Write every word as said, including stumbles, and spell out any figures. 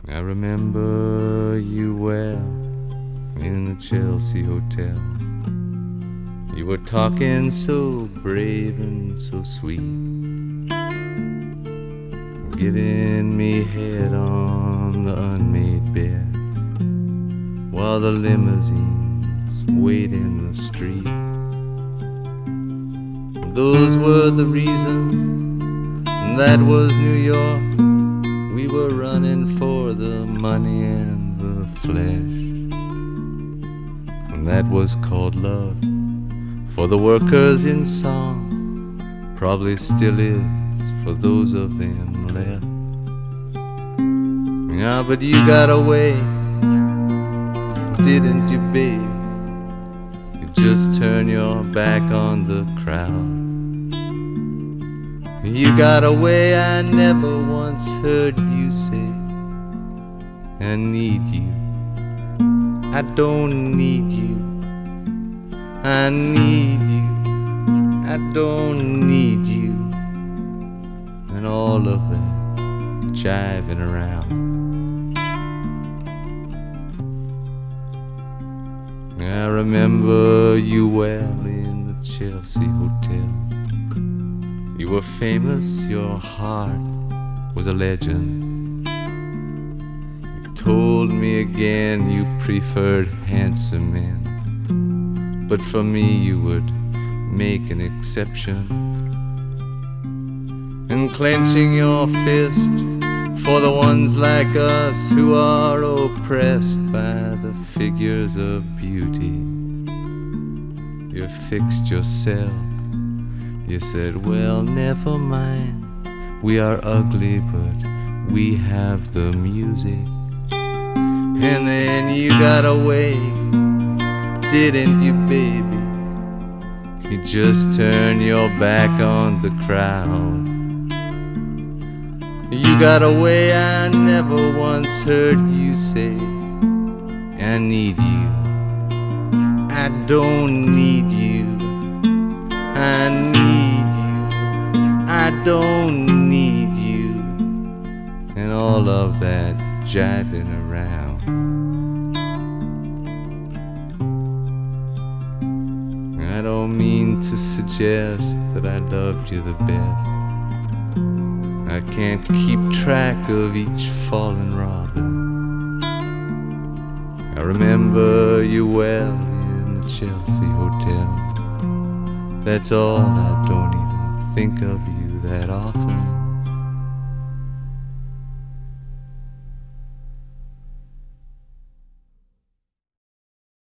I remember you well in the Chelsea Hotel. You were talking so brave and so sweet, giving me head on the unmade bed while the limousines wait in the street. Those were the reasons, that was New York. We were running for the money and the flesh, and that was called love for the workers in song, probably still is for those of them left. Yeah, but you got away, didn't you, babe? You just turned your back on the crowd. You got away, I never once heard you say, I need you, I don't need you, I need you, I don't need you, and all of that jiving around. I remember you well in the Chelsea Hotel. You were famous, your heart was a legend. You told me again you preferred handsome men, but for me you would make an exception. And clenching your fist for the ones like us who are oppressed by the figures of beauty, you fixed yourself. You said, well, never mind, we are ugly, but we have the music. And then you got away, didn't you, baby? You just turned your back on the crowd. You got away, I never once heard you say, I need you, I don't need you, I need you, I don't need you, and all of that jiving around. I don't mean to suggest that I loved you the best. I can't keep track of each fallen robin. I remember you well in the Chelsea Hotel. That's all, I don't even think of you that often.